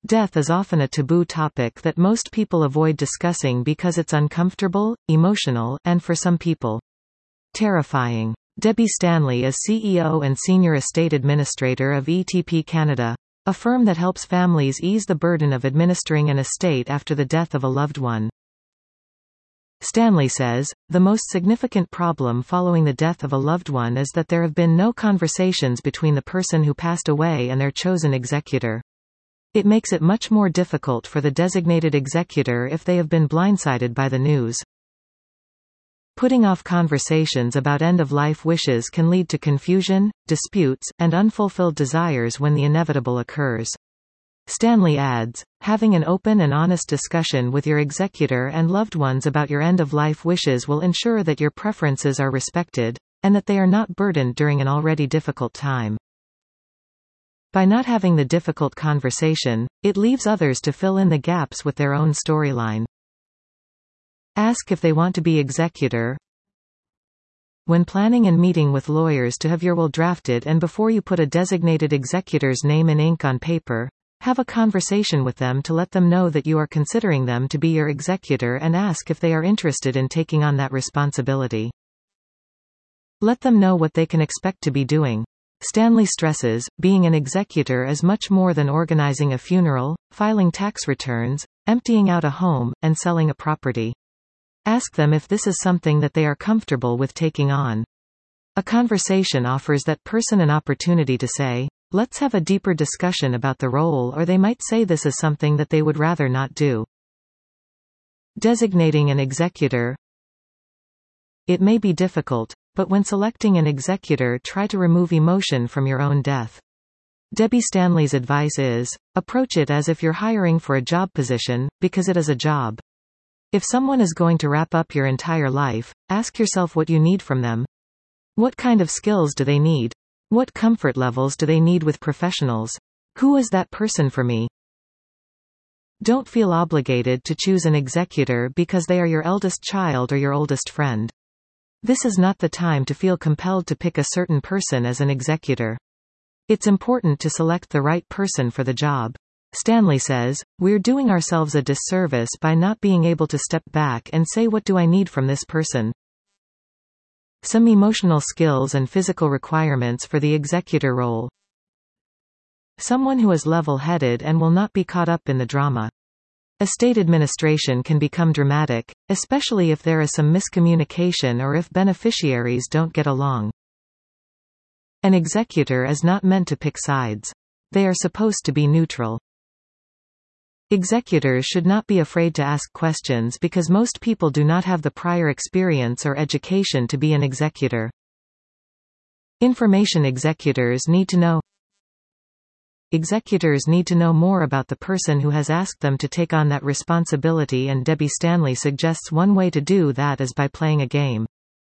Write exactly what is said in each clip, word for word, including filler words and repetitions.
Death is often a taboo topic that most people avoid discussing because it's uncomfortable, emotional, and for some people, terrifying. Debbie Stanley is C E O and Senior Estate Administrator of E T P Canada, a firm that helps families ease the burden of administering an estate after the death of a loved one. Stanley says, the most significant problem following the death of a loved one is that there have been no conversations between the person who passed away and their chosen executor. It makes it much more difficult for the designated executor if they have been blindsided by the news. Putting off conversations about end-of-life wishes can lead to confusion, disputes, and unfulfilled desires when the inevitable occurs. Stanley adds, having an open and honest discussion with your executor and loved ones about your end-of-life wishes will ensure that your preferences are respected, and that they are not burdened during an already difficult time. By not having the difficult conversation, it leaves others to fill in the gaps with their own storyline. Ask if they want to be executor. When planning and meeting with lawyers to have your will drafted and before you put a designated executor's name in ink on paper, have a conversation with them to let them know that you are considering them to be your executor and ask if they are interested in taking on that responsibility. Let them know what they can expect to be doing. Stanley stresses, being an executor is much more than organizing a funeral, filing tax returns, emptying out a home, and selling a property. Ask them if this is something that they are comfortable with taking on. A conversation offers that person an opportunity to say, let's have a deeper discussion about the role, or they might say this is something that they would rather not do. Designating an executor. It may be difficult, but when selecting an executor, try to remove emotion from your own death. Debbie Stanley's advice is, approach it as if you're hiring for a job position, because it is a job. If someone is going to wrap up your entire life, ask yourself what you need from them. What kind of skills do they need? What comfort levels do they need with professionals? Who is that person for me? Don't feel obligated to choose an executor because they are your eldest child or your oldest friend. This is not the time to feel compelled to pick a certain person as an executor. It's important to select the right person for the job. Stanley says, we're doing ourselves a disservice by not being able to step back and say, what do I need from this person? Some emotional skills and physical requirements for the executor role. Someone who is level-headed and will not be caught up in the drama. Estate administration can become dramatic, especially if there is some miscommunication or if beneficiaries don't get along. An executor is not meant to pick sides. They are supposed to be neutral. Executors should not be afraid to ask questions because most people do not have the prior experience or education to be an executor. Information executors need to know. Executors need to know more about the person who has asked them to take on that responsibility, and Debbie Stanley suggests one way to do that is by playing a game.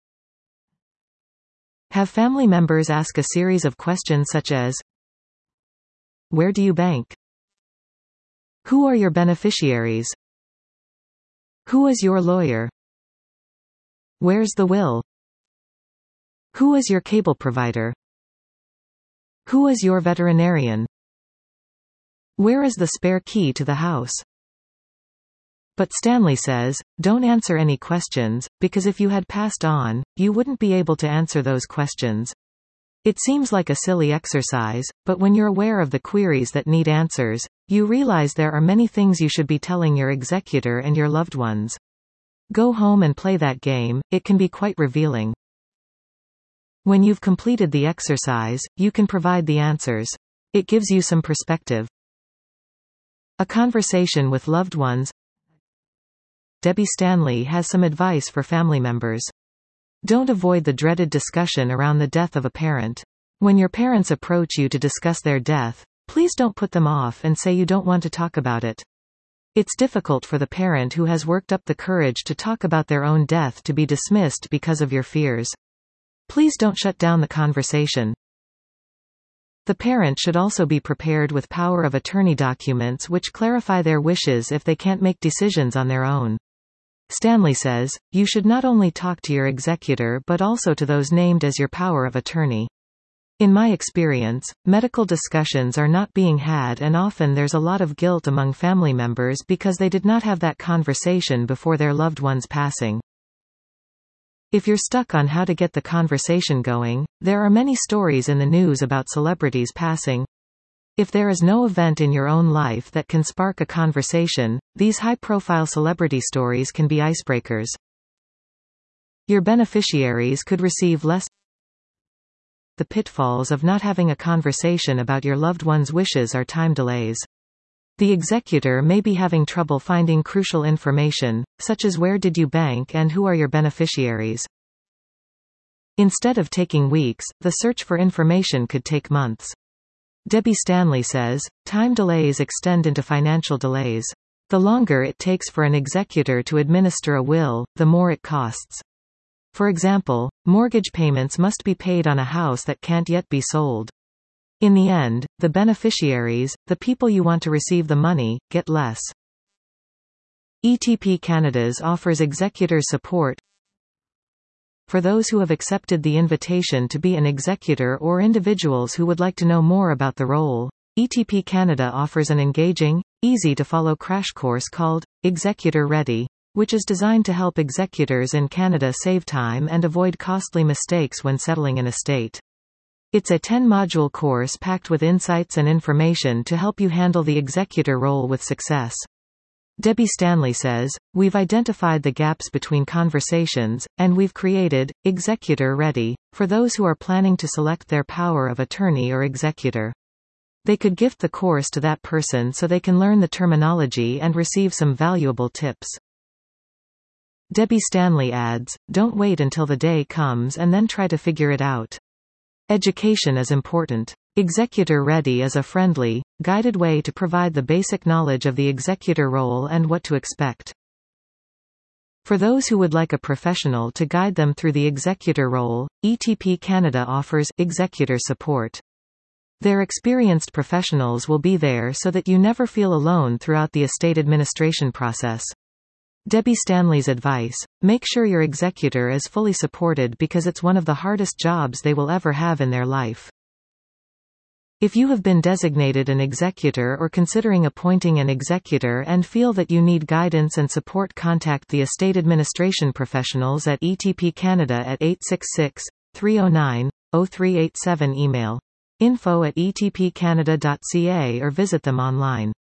Have family members ask a series of questions such as, where do you bank? Who are your beneficiaries? Who is your lawyer? Where's the will? Who is your cable provider? Who is your veterinarian? Where is the spare key to the house? But Stanley says, don't answer any questions, because if you had passed on, you wouldn't be able to answer those questions. It seems like a silly exercise, but when you're aware of the queries that need answers, you realize there are many things you should be telling your executor and your loved ones. Go home and play that game, it can be quite revealing. When you've completed the exercise, you can provide the answers. It gives you some perspective. A conversation with loved ones. Debbie Stanley has some advice for family members. Don't avoid the dreaded discussion around the death of a parent. When your parents approach you to discuss their death, please don't put them off and say you don't want to talk about it. It's difficult for the parent who has worked up the courage to talk about their own death to be dismissed because of your fears. Please don't shut down the conversation. The parent should also be prepared with power of attorney documents which clarify their wishes if they can't make decisions on their own. Stanley says, you should not only talk to your executor but also to those named as your power of attorney. In my experience, medical discussions are not being had, and often there's a lot of guilt among family members because they did not have that conversation before their loved one's passing. If you're stuck on how to get the conversation going, there are many stories in the news about celebrities passing. If there is no event in your own life that can spark a conversation, these high-profile celebrity stories can be icebreakers. Your beneficiaries could receive less. The pitfalls of not having a conversation about your loved one's wishes are time delays. The executor may be having trouble finding crucial information, such as where did you bank and who are your beneficiaries. Instead of taking weeks, the search for information could take months. Debbie Stanley says, time delays extend into financial delays. The longer it takes for an executor to administer a will, the more it costs. For example, mortgage payments must be paid on a house that can't yet be sold. In the end, the beneficiaries, the people you want to receive the money, get less. E T P Canada's offers executor support for those who have accepted the invitation to be an executor or individuals who would like to know more about the role. E T P Canada offers an engaging, easy-to-follow crash course called Executor Ready, which is designed to help executors in Canada save time and avoid costly mistakes when settling an estate. It's a ten-module course packed with insights and information to help you handle the executor role with success. Debbie Stanley says, we've identified the gaps between conversations, and we've created Executor Ready for those who are planning to select their power of attorney or executor. They could gift the course to that person so they can learn the terminology and receive some valuable tips. Debbie Stanley adds, don't wait until the day comes and then try to figure it out. Education is important. Executor Ready is a friendly, guided way to provide the basic knowledge of the executor role and what to expect. For those who would like a professional to guide them through the executor role, E T P Canada offers executor support. Their experienced professionals will be there so that you never feel alone throughout the estate administration process. Debbie Stanley's advice, make sure your executor is fully supported because it's one of the hardest jobs they will ever have in their life. If you have been designated an executor or considering appointing an executor and feel that you need guidance and support, contact the estate administration professionals at E T P Canada at eight six six, three oh nine, oh three eight seven, email info at e t p canada dot c a or visit them online.